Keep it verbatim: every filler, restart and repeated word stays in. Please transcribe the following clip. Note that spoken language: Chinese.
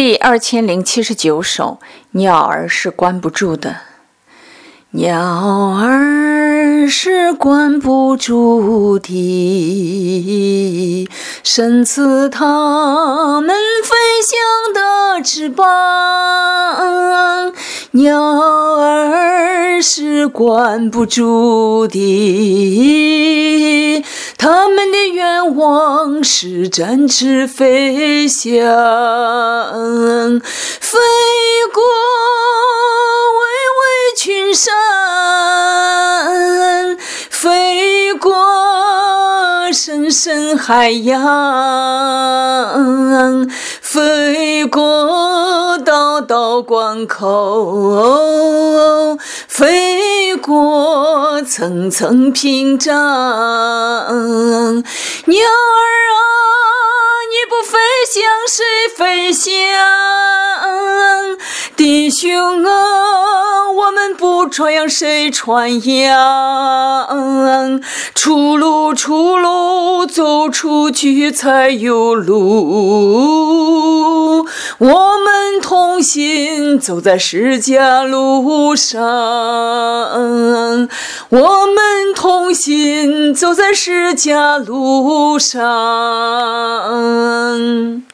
第二千零七十九首，鸟儿是关不住的。鸟儿是关不住的，深刺它们飞翔的翅膀。鸟儿是关不住的，它们的愿望是展翅飞翔，飞过巍巍群山，飞过深深海洋，飞过道道关口，飞过层层屏障。鸟儿啊，你不飞翔谁飞翔？弟兄啊，我们不传扬谁传扬？出路出路，走出去才有路。我们同行走在释迦路上，我们同行走在释迦路上。